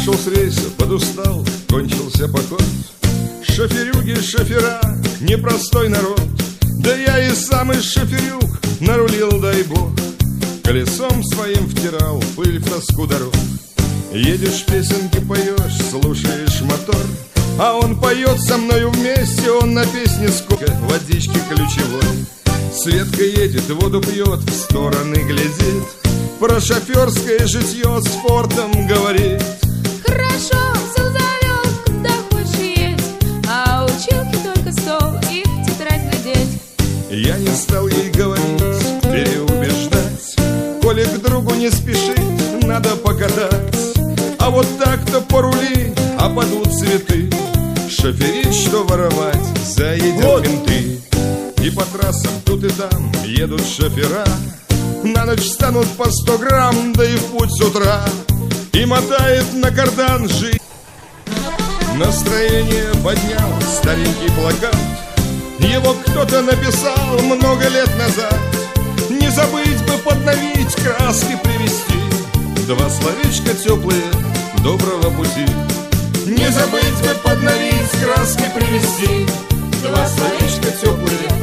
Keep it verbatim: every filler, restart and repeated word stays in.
Сошел с рейса, подустал, кончился поход. Шоферюги, шофера, непростой народ. Да я и сам из шоферюг нарулил, дай бог. Колесом своим втирал пыль в тоску дорог. Едешь, песенки поешь, слушаешь мотор, а он поет со мною вместе, он на песне сколько водички ключевой. Светка едет, воду пьет, в стороны глядит, про шоферское житье с фортом говорит. Хорошо, все завел, куда хочешь едь, а училки только стол и в тетрадь глядеть. Я не стал ей говорить, переубеждать, коли к другу не спешить, надо покатать. А вот так-то порули, а падут цветы. Шоферить, что воровать, заедет вот. Менты. И по трассам тут и там едут шофера, на ночь станут по сто грамм, да и в путь с утра. И мотает на кардан жизнь. Настроение поднял старенький плакат, его кто-то написал много лет назад. Не забыть бы подновить, краски привезти, два словечка теплые доброго пути. Не забыть бы подновить, краски привезти, два словечка теплые